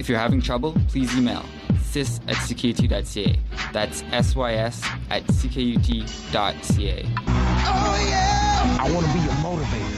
If you're having trouble, please email sys@ckut.ca. That's sys@ckut.ca. Oh yeah! I want to be your motivator.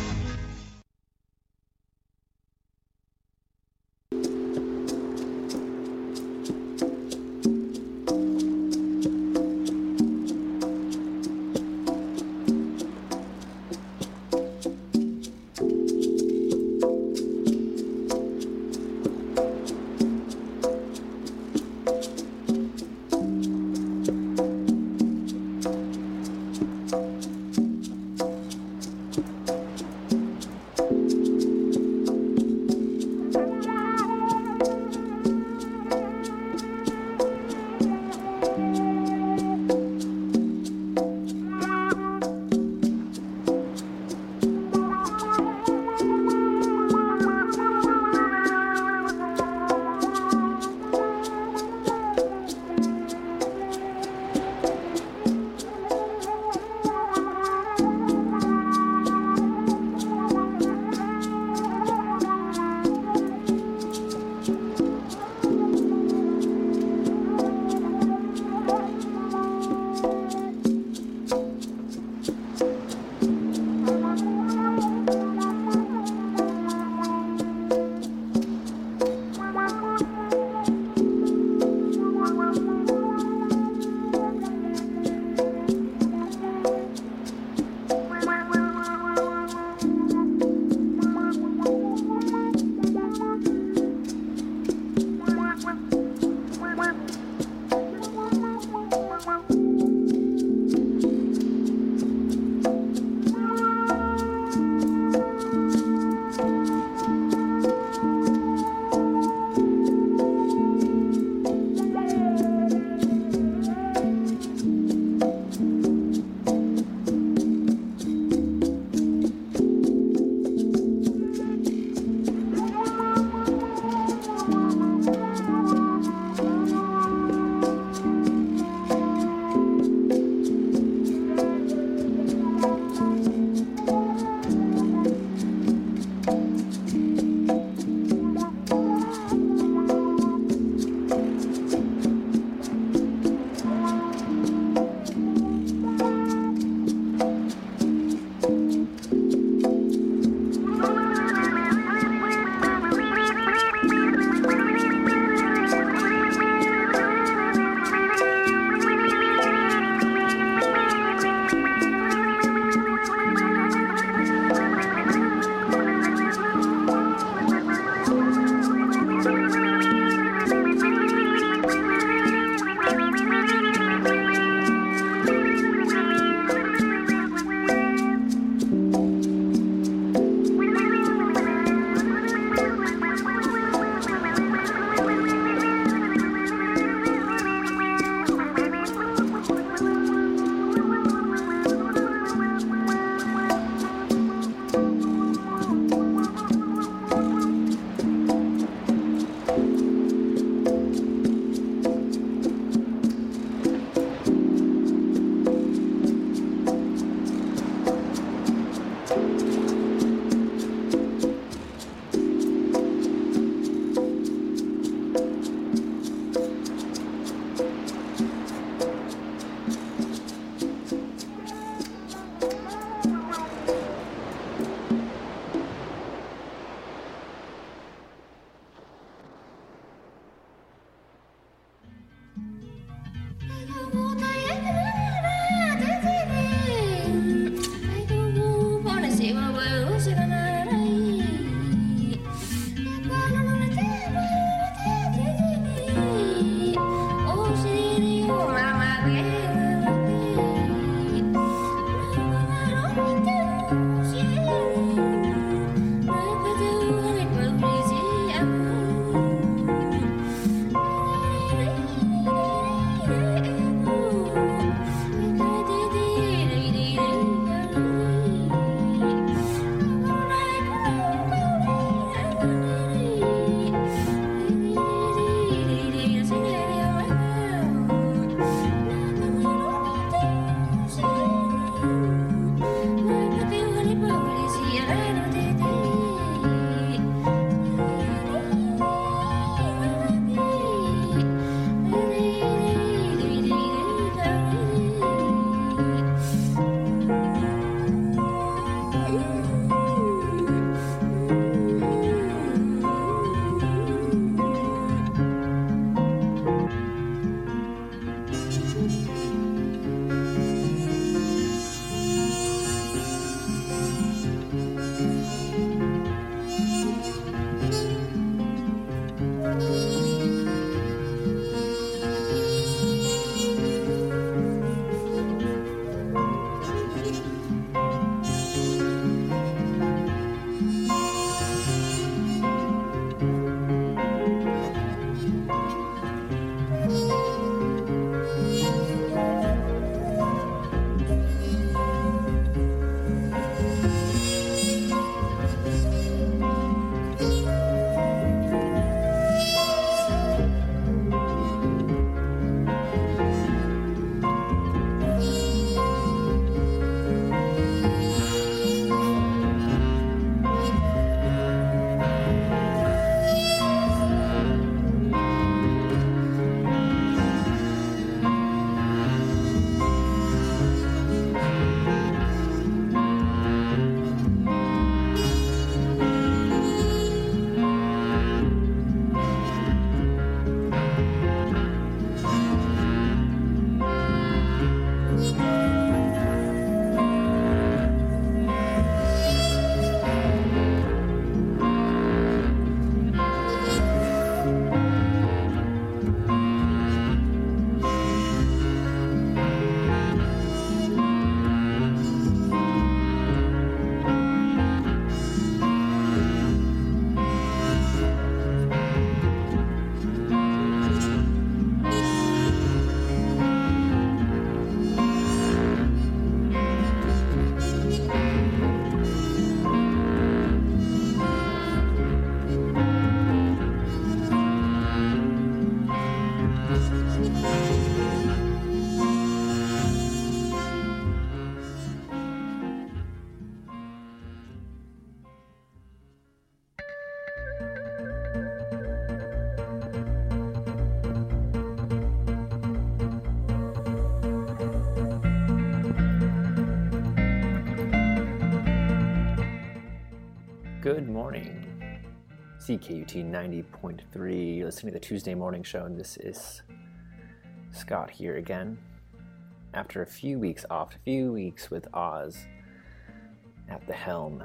Good morning. CKUT 90.3, listening to the Tuesday morning show, and this is Scott here again. After a few weeks off, a few weeks with Oz at the helm.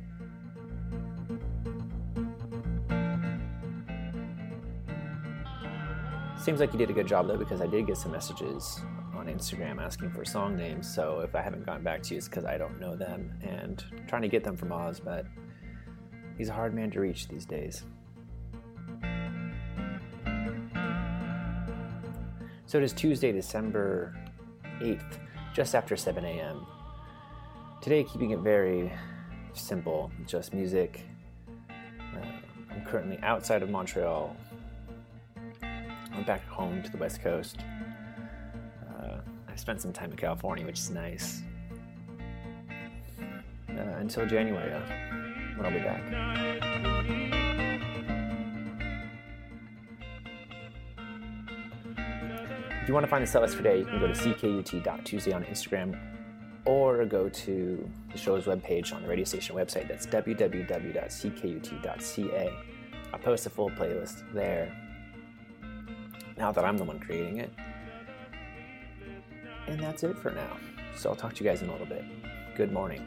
Seems like you did a good job though, because I did get some messages on Instagram asking for song names, so if I haven't gotten back to you, it's because I don't know them, and I'm trying to get them from Oz, but he's a hard man to reach these days. So it is Tuesday, December 8th, just after 7 a.m. Today, keeping it very simple, just music. I'm currently outside of Montreal. I'm back home to the West Coast. I spent some time in California, which is nice. Until January, when I'll be back. If you want to find the set list for today, you can go to ckut.tuesday on Instagram, or go to the show's webpage on the radio station website. That's www.ckut.ca. I'll post a full playlist there, now that I'm the one creating it. And that's it for now. So I'll talk to you guys in a little bit. Good morning.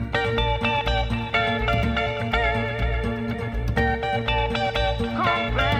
Come back.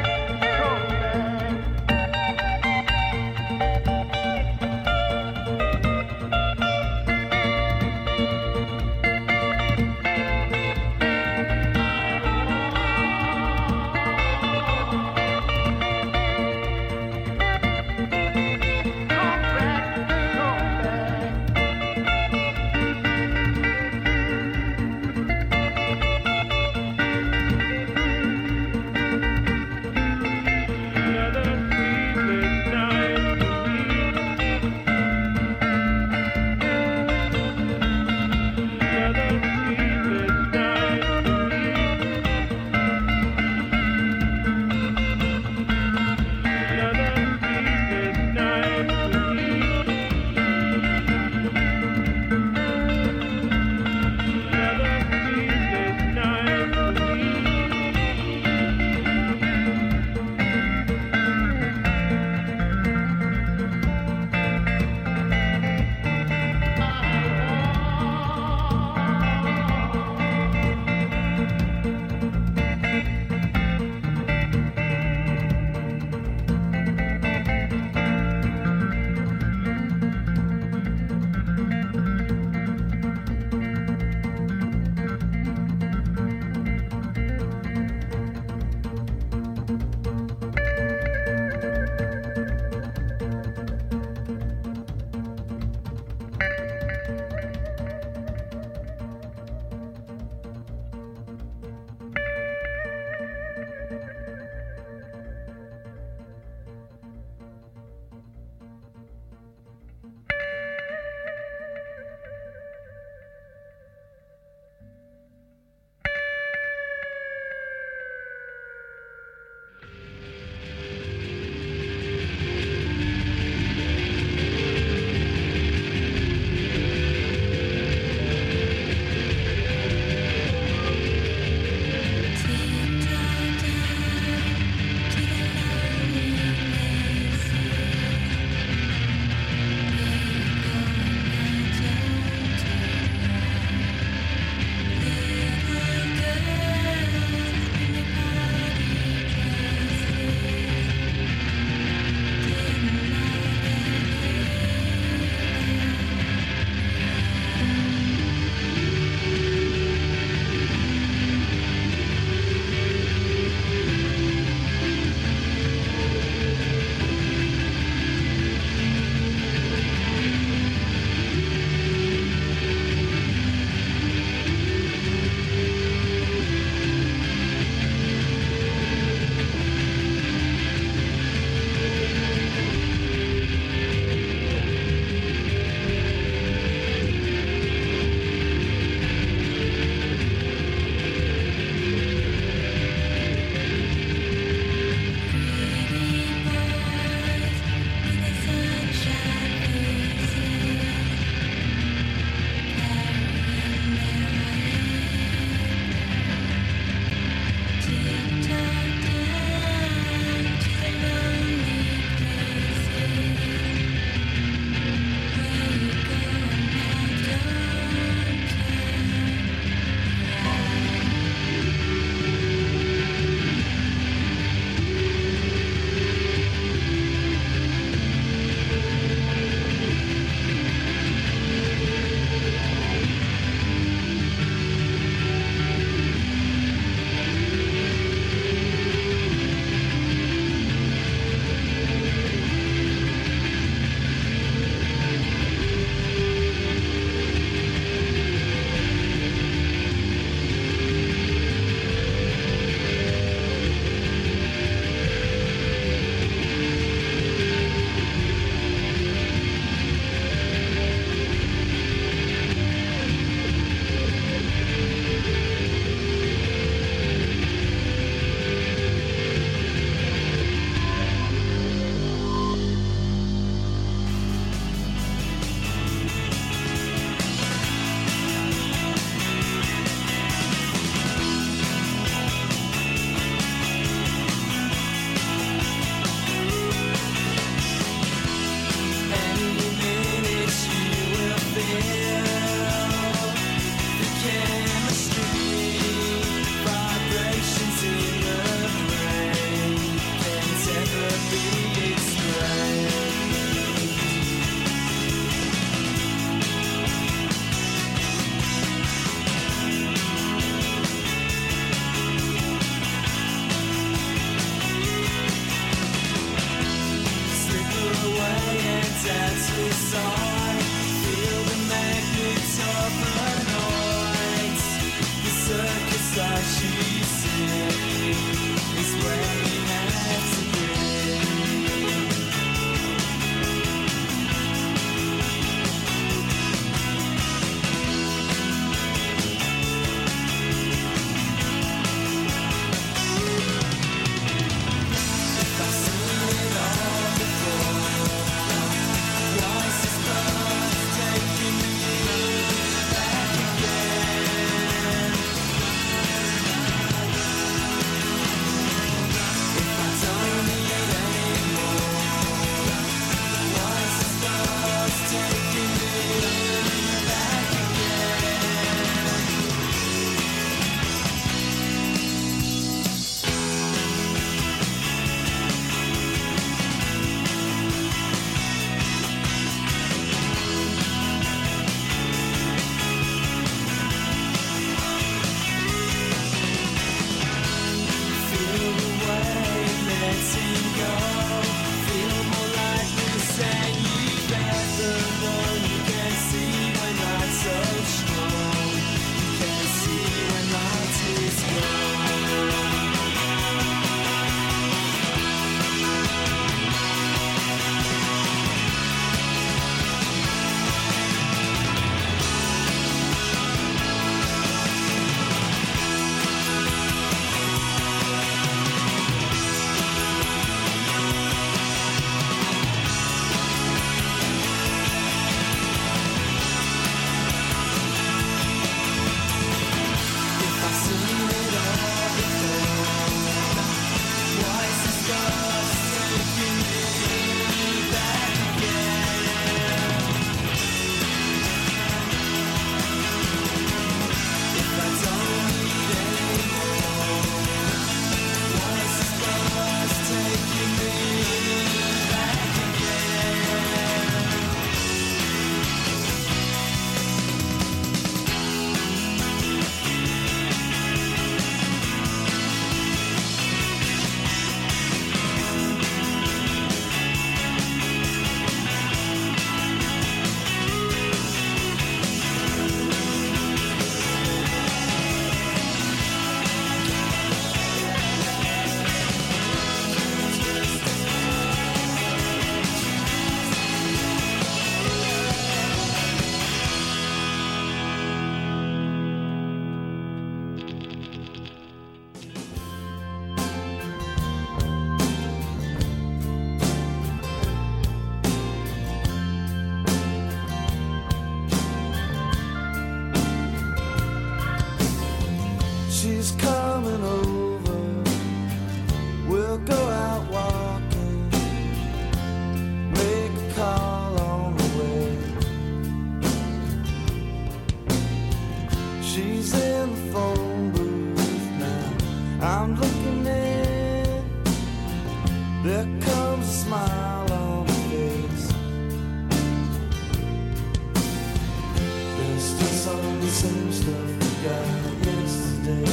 same stuff we got yesterday.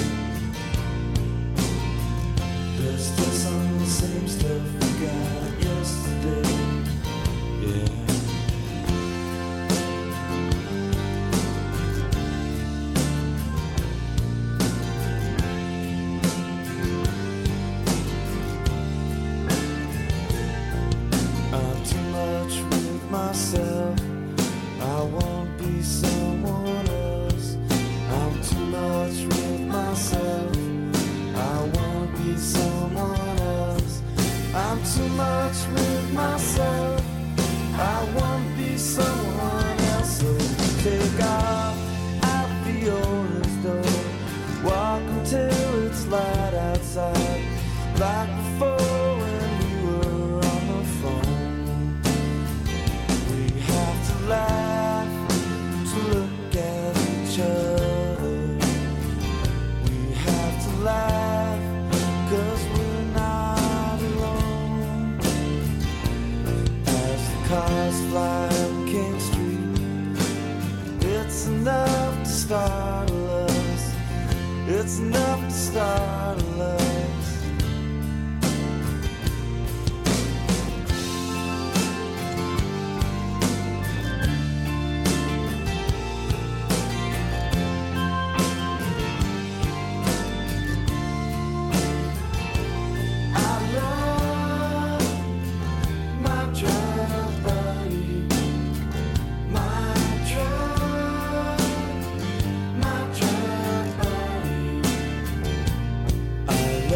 There's still some of the same stuff we got yesterday. Yeah. I'm too much with myself. I won't be someone else. I'm too much with myself. I won't be someone else. I'm too much with myself. I won't be someone else. So take off out the owner's door. Walk until it's light outside, like before when we were on the phone. We have to laugh to look at each other. We have to laugh 'cause we're not alone. As the cars fly up King Street, it's enough to startle us. It's enough to startle us. I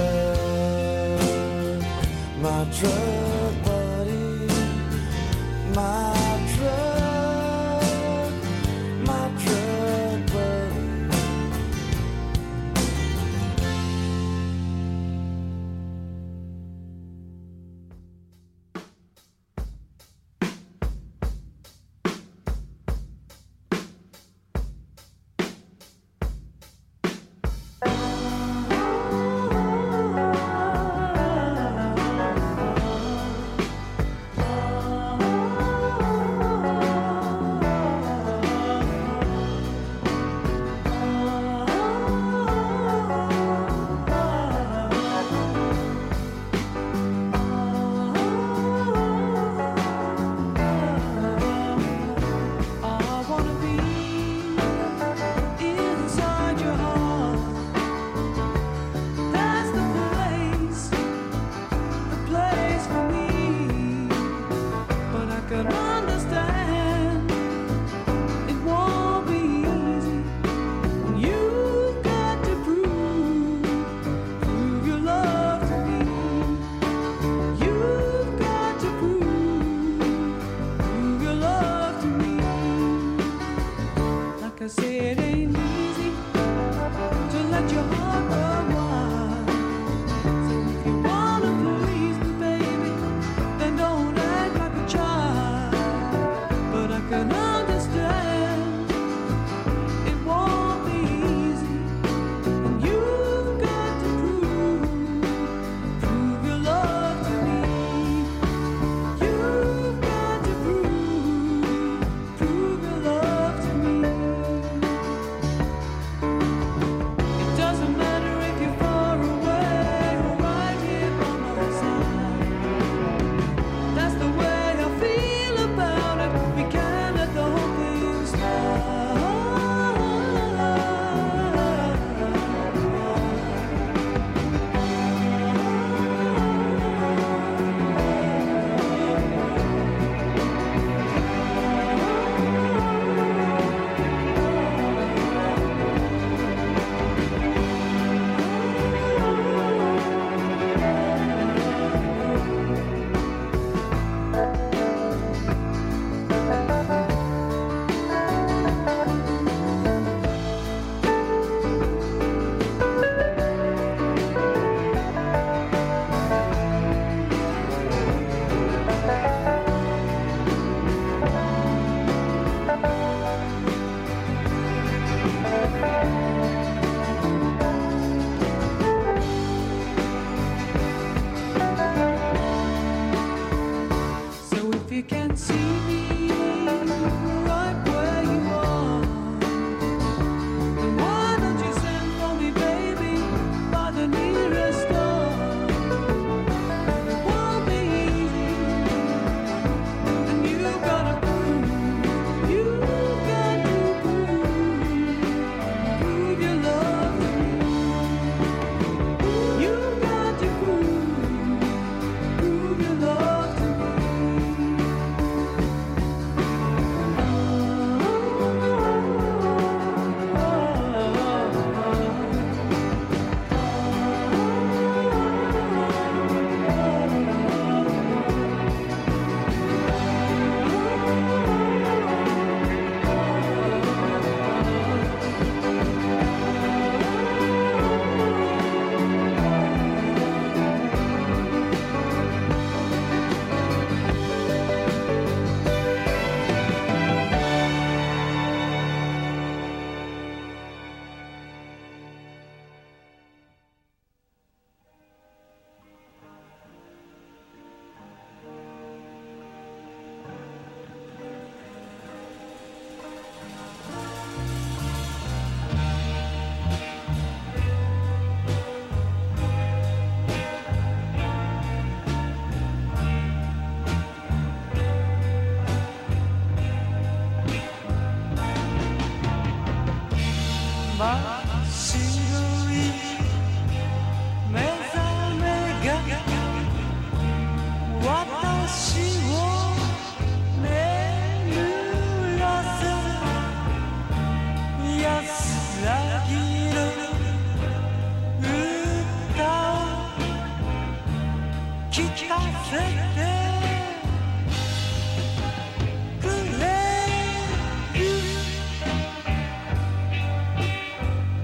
「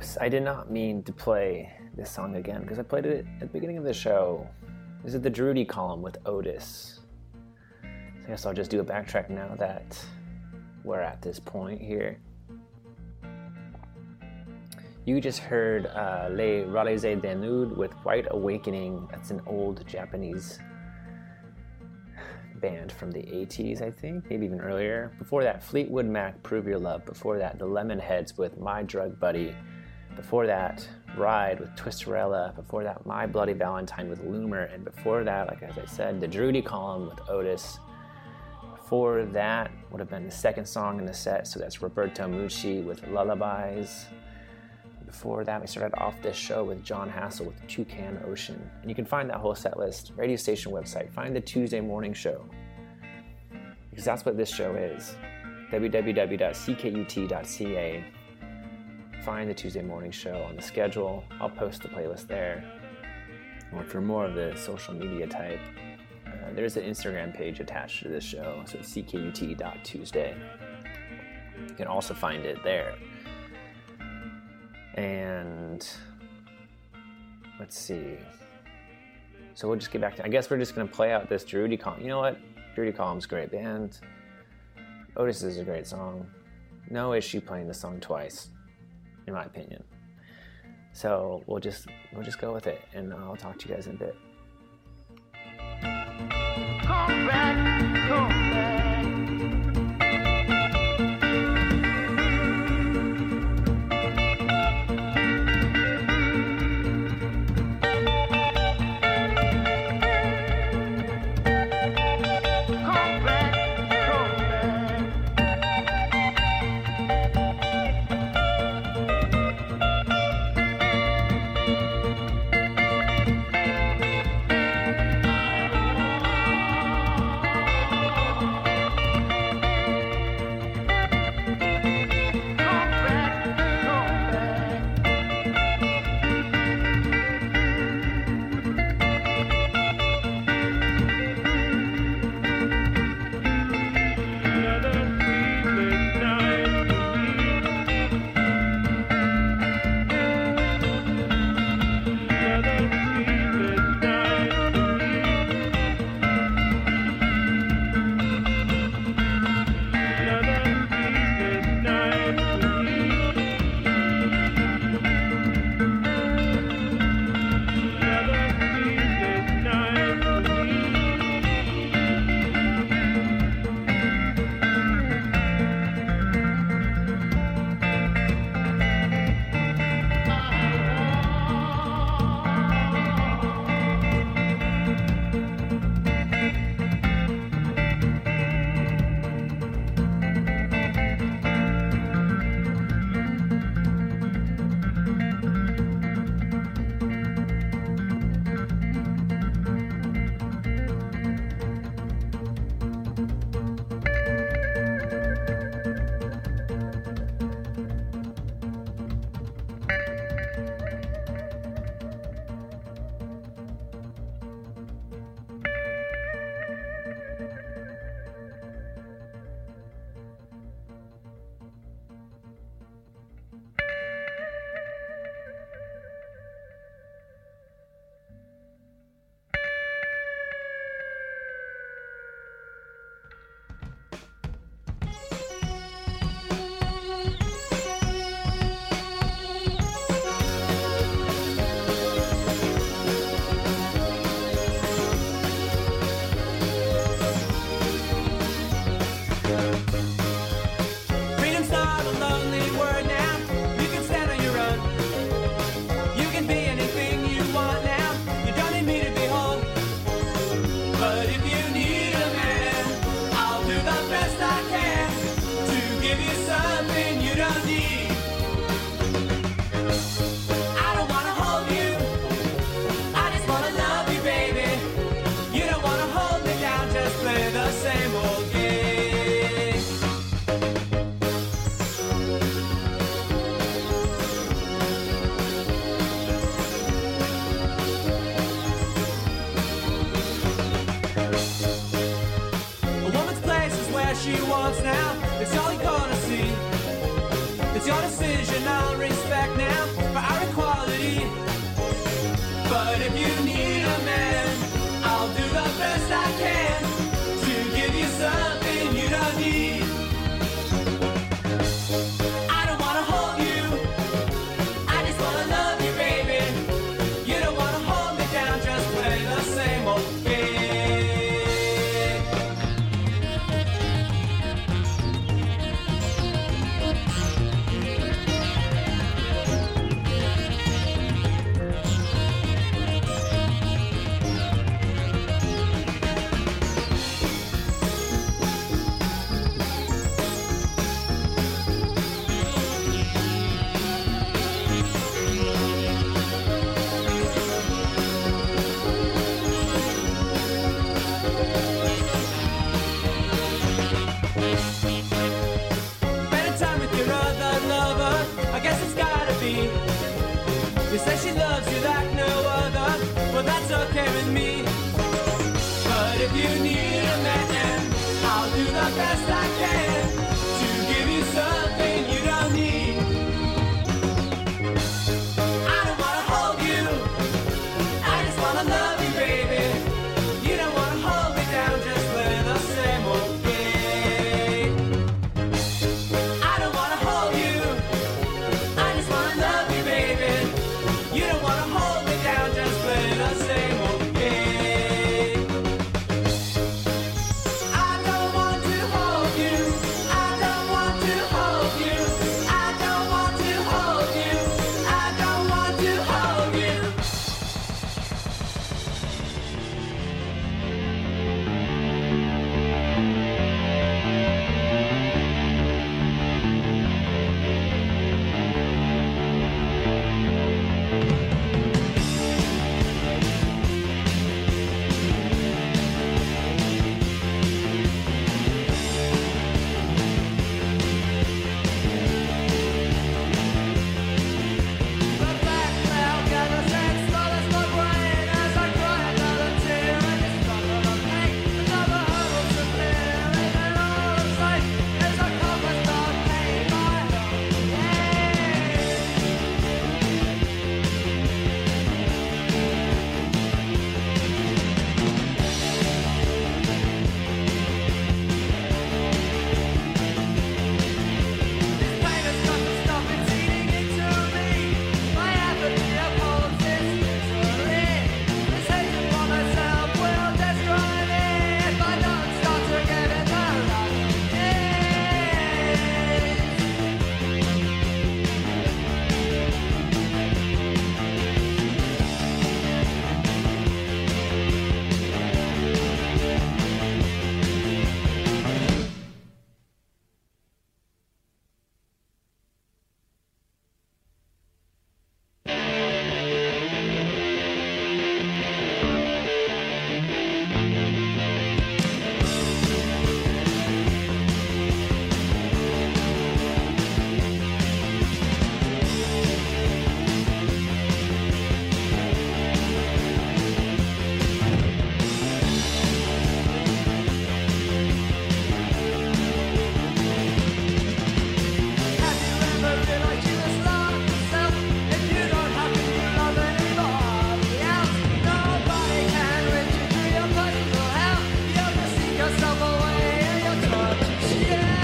Whoops, I did not mean to play this song again because I played it at the beginning of the show. This is the Drudy column with Otis. So I guess I'll just do a backtrack now that we're at this point here. You just heard Les Réalisés des Nudes with White Awakening. That's an old Japanese band from the 80s, I think, maybe even earlier. Before that, Fleetwood Mac, Prove Your Love. Before that, the Lemonheads with My Drug Buddy. Before that, Ride with Twisterella. Before that, My Bloody Valentine with Loomer. And before that, like as I said, the Drudy column with Otis. Before that would have been the second song in the set, so that's Roberto Mucci with Lullabies. Before that, we started off this show with John Hassel with Toucan Ocean. And you can find that whole set list, radio station website. Find the Tuesday morning show, because that's what this show is. www.ckut.ca. Find the Tuesday morning show on the schedule. I'll post the playlist there. Or for more of the social media type, there's an Instagram page attached to this show, so it's ckut.tuesday. You can also find it there. And let's see. So we'll just get back to, I guess we're just going to play out this Drudy column. You know what? Drudy column's a great band. Otis is a great song. No issue playing the song twice, in my opinion. So we'll just go with it, and I'll talk to you guys in a bit. Come back, come back. She wants now, it's all you're gonna see. It's your decision, I'll respect now. if you need a man, I'll do the best I can to give you something you don't need. I don't wanna hold you, I just wanna love you, baby. You don't wanna hold me down, just play the same old game. I don't wanna hold you, I just wanna love you, baby. You don't wanna hold me down, just play the same old game. I don't want to hold you, I don't want to hold you, I don't want to hold you, I don't want to hold you. The black cloud gathers and swallows my brain as I cry another tear and the struggle of pain. Another hurdle to clear, and all of sight as I cover start paying my own way. This pain has got to stop, it's eating into me. My apathy upholds this misery. This hatred for myself will destroy me if I don't start to get in the right place. Have you ever realized you just love yourself? If you don't have to love anybody else, nobody can reach you through your personal hell. You'll just seek yourself away and you'll try to shout.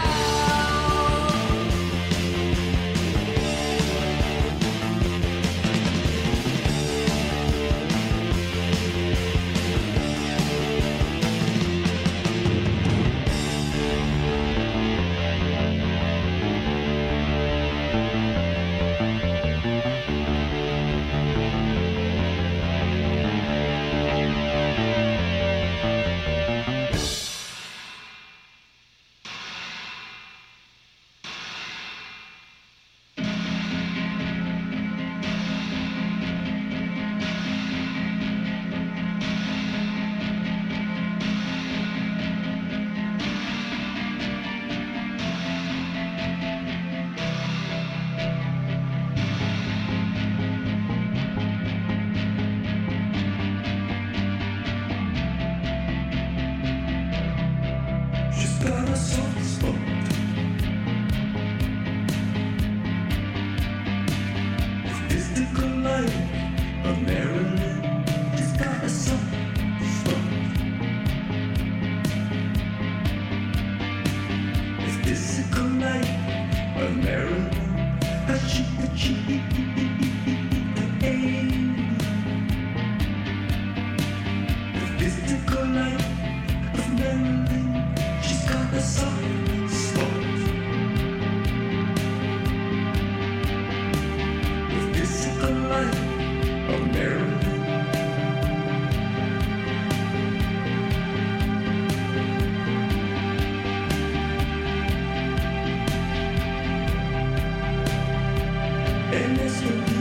She's got a soft spot. The physical life of Marilyn. She's got a soft spot. The physical life of Marilyn. The physical life of Marilyn. She's got a soft spot. The physical life of Marilyn. And that's the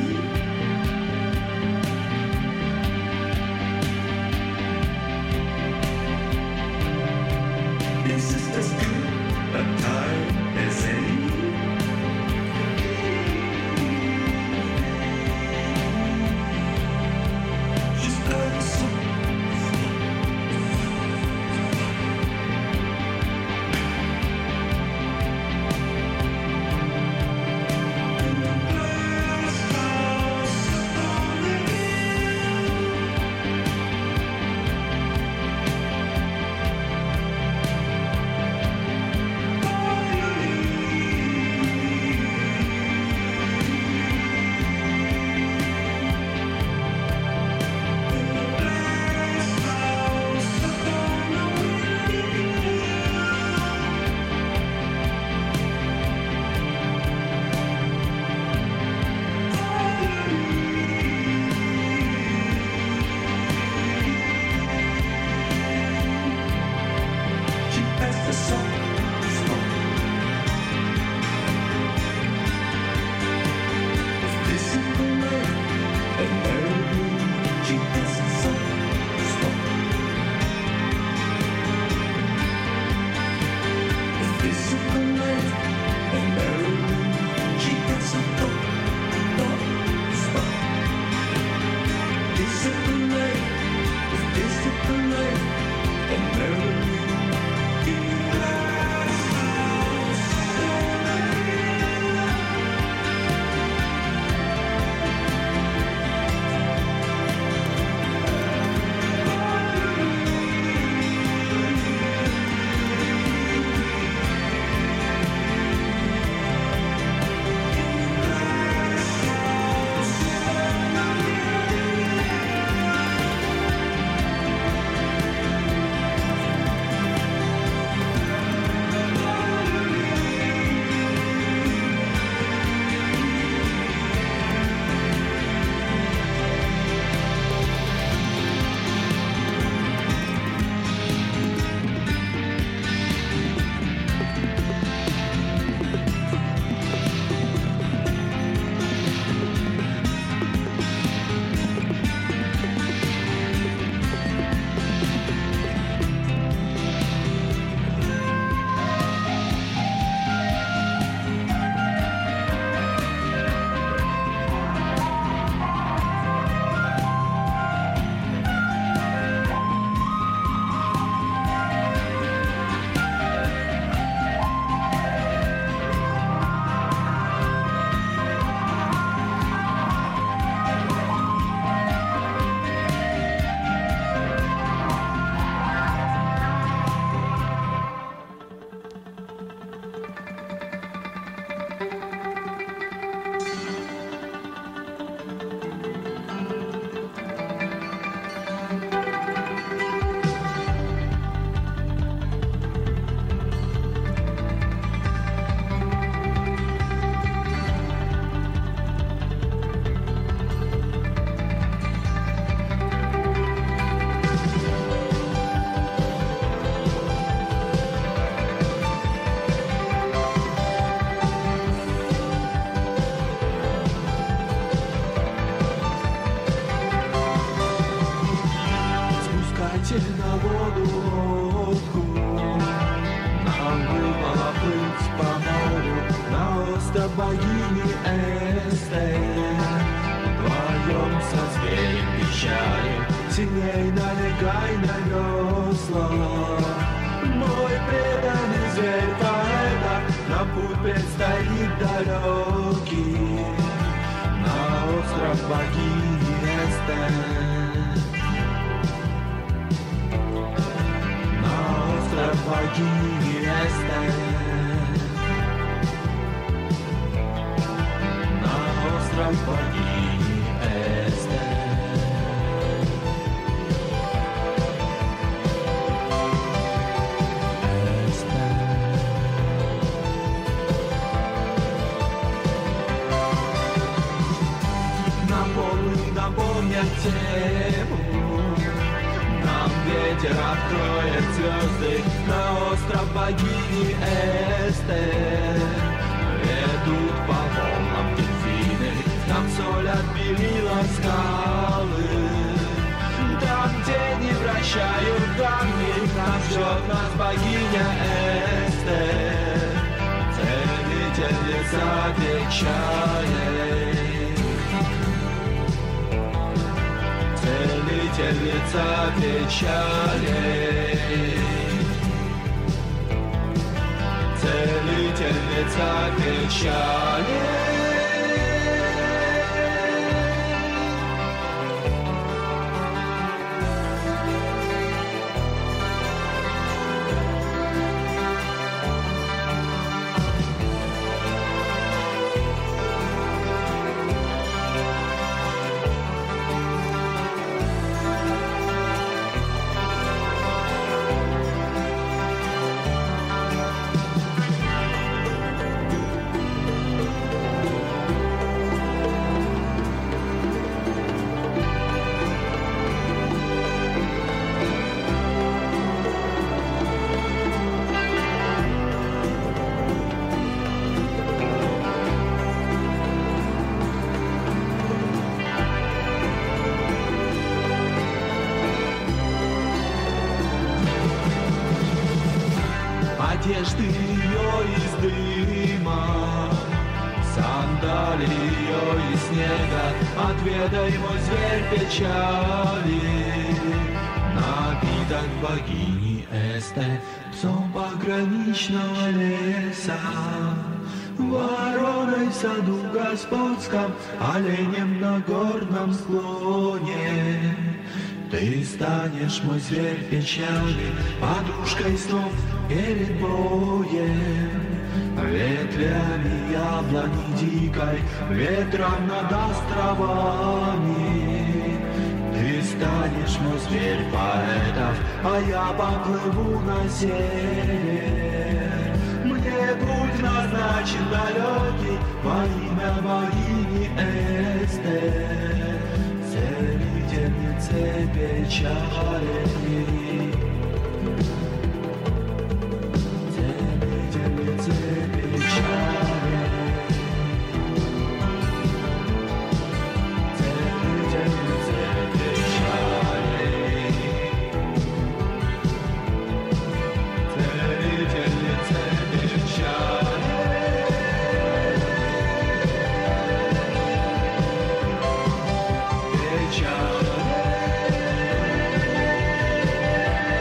богини Эстер. Вдвоем со зверем печали, сильней налегай на весла. Мой преданный зверь поэта, на путь предстоит далекий, на остров богини Эстер. На остров богини Эстер. На остров богини Эстер. Напомнят тему, нам ветер откроет звезды, на остров богини Эстер. Ведут по волнам дельфины, там соль отбелила скалы. Там, где не вращают камни, там ждет нас богиня Эстер, целительница печалей. Целительница печалей. Целительница печалей. Одежды ее из дыма, сандали ее из снега, отведай, мой зверь, печали. Напиток богини Эстер, псом пограничного леса, вороной в саду господском, оленем на горном склоне. Ты станешь, мой зверь, печали, подружкой снов перед боем. Ветвями яблони дикой, ветром над островами. Ты станешь, мой зверь, поэтов, а я поплыву на север. Мне путь назначен далекий во имя богини Эстер, целительнице печалей. Целительнице печалей. Целительнице печалей. Целительнице печалей.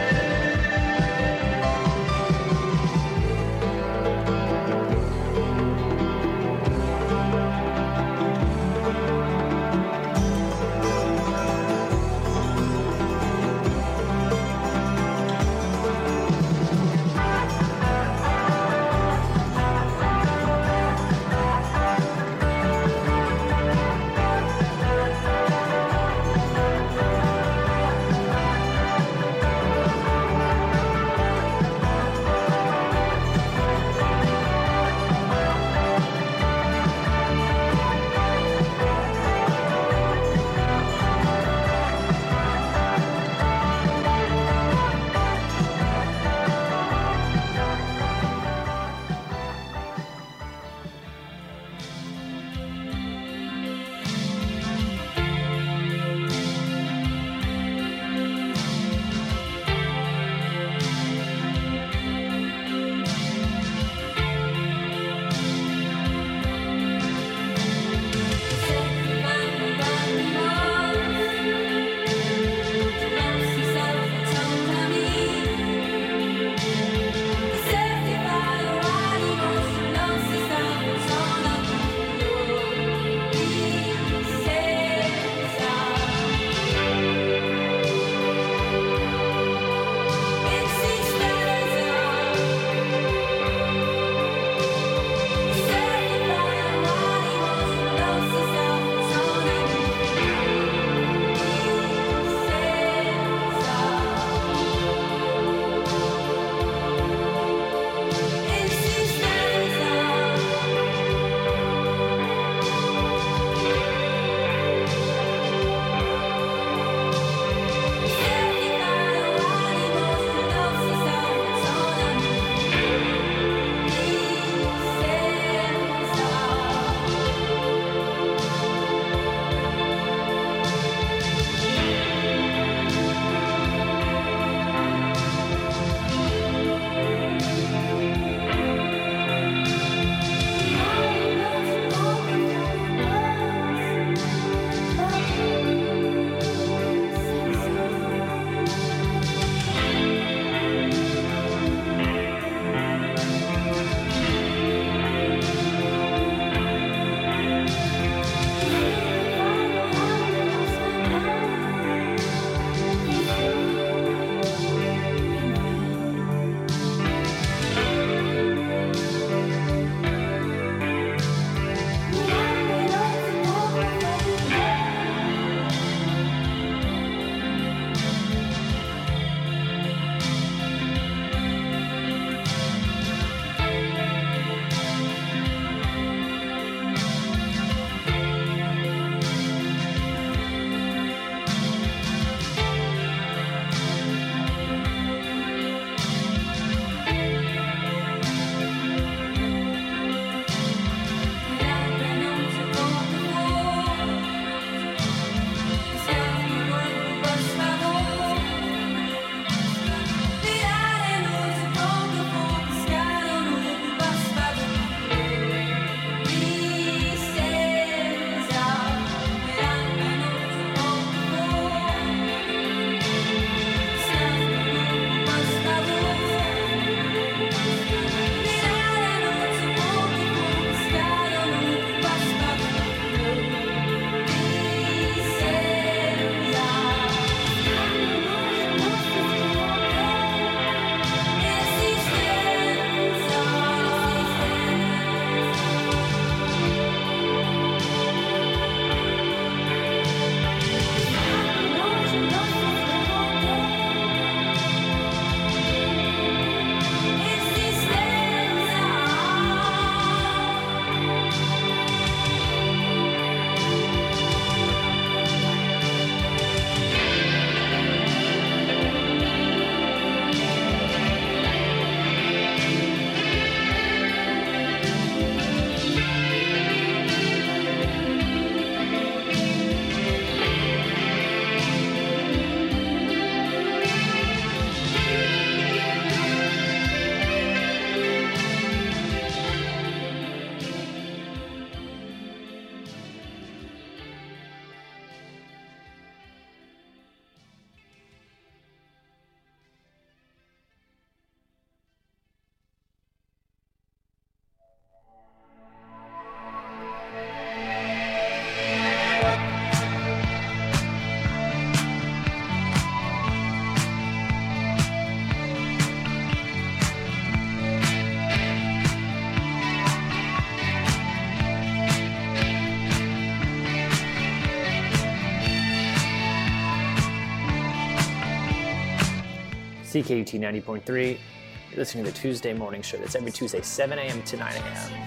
CKUT 90.3. You're listening to the Tuesday morning show. That's every Tuesday, 7 a.m. to 9 a.m.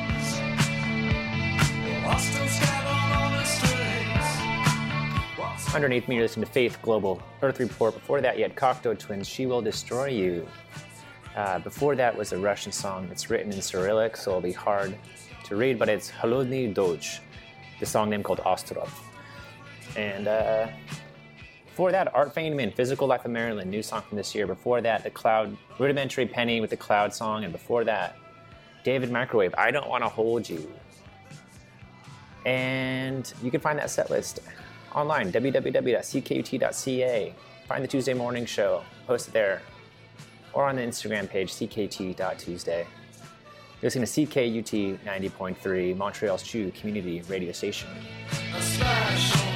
Underneath me, you're listening to Faith Global Earth Report. Before that, you had Cocteau Twins, She Will Destroy You. Before that was a Russian song. It's written in Cyrillic, so it'll be hard to read, but it's Holodny Dozh, the song name called Ostrov. And before that, Art Feynman, Physical Life of Maryland, new song from this year. Before that, The Cloud, Rudimentary Penny with the Cloud song. And before that, David Microwave, I Don't Want to Hold You. And you can find that set list online, www.ckut.ca. Find the Tuesday morning show, post it there, or on the Instagram page, ckt.tuesday. You're listening to CKUT 90.3, Montreal's true community radio station.